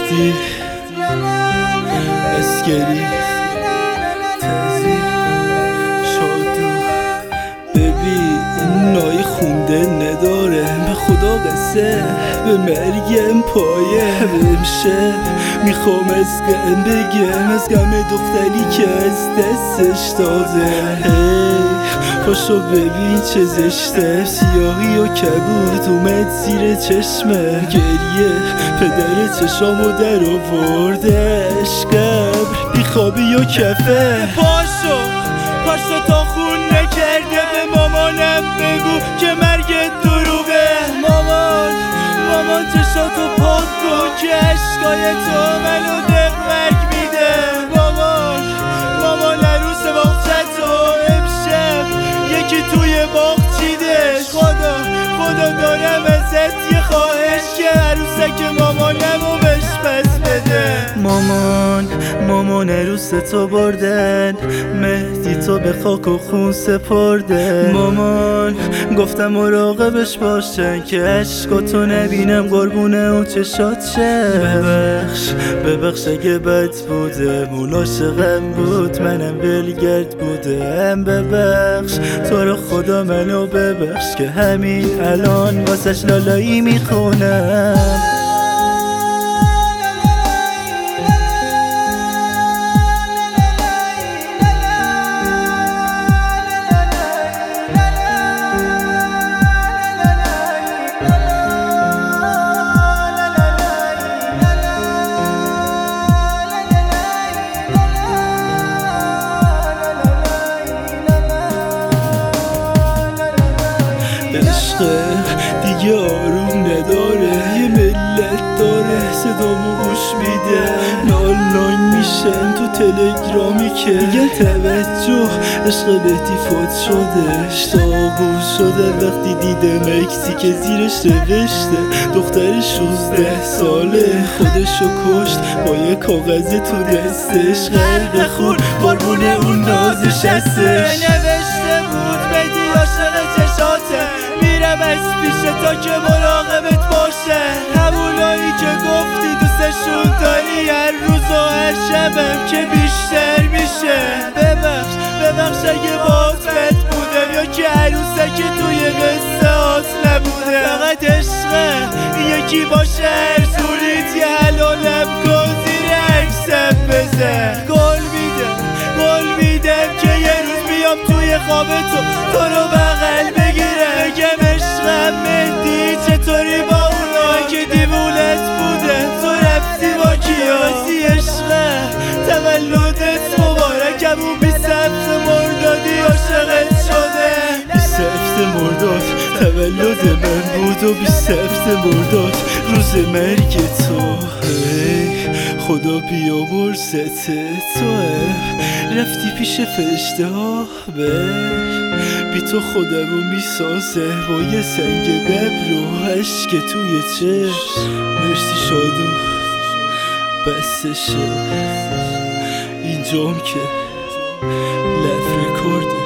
مهدی اسکری تزی شادو. ببین این نای خونده نداره، به خدا قصه به مرگم پایه. بمشه میخوام از غم بگم، از غم دختری که از دستش داده. پاشو ببین چه زشته، سیاهی و کبود اومد زیر چشمه. گریه پدر چشامو در آوردش، قبر بیخوابی و کفه. پاشو تا خون نکرده، به مامانم بگو که مرگت دروغه. مامان چشاتو پاک کن که عشقای تو منو دقمک میده. مامان عروس باغچتو امشب یکی توی باغ چیدش. خدا دارم ازت یه خواهش که عروسک مامانمو بهش پس بده. مامان عروستو بردن، مهدی تو به خاک و خون سپردن. مامان گفتم مراقبش باشن که عشقاتو نبینم قربونه اون چشات شه. ببخش اگه بد بودم، اون عاشقم بود منم ولگرد بودم. ببخش تو رو خدا منو ببخش که همین الان واسش لالایی میخونم. عشقه دیگه آروم نداره، یه ملت داره صدامو گوش میده. نال میشن تو تلگرامی که میگن توجه عشق بهتی فوت شده. داغون شده وقتی دیده مکسی که زیرش نوشته دختر 16 ساله خودشو کشت با یه کاغذ تو دستش. غرق خون قربونه اون نازش هستش. نوشته بود بدی عاشق چشاته، میرم از پیش تا که مراقبت باشه. همونایی که گفتی دوستشون داری هر روز و هر شبم که بیشتر میشه. ببخش اگه باز بد بودم یا که عروسک توی قصه هات نبوده. فقط عشقه یکی باشه هر صورت یه حلالم کن زیر عکسم بزن. قول میدم که یه روز بیام توی خواب تو رو بغل بگیرم. بگم عشقم مهدی چطوری با اونا که دیوونت بوده تو رفتی با کیاسی. عشقه تولدت مبارکم و 27 مردادی عاشقت شده. 27 مرداد تولد من بود و 27 مرداد روز مرگ تو. خدا بیامرزت توه، رفتی پیش فرشته ها بی تو خودمو میسازه با یه سنگ ببر و عشق توی چشم. مرسی شادو بسشه اینجام که لف رکورد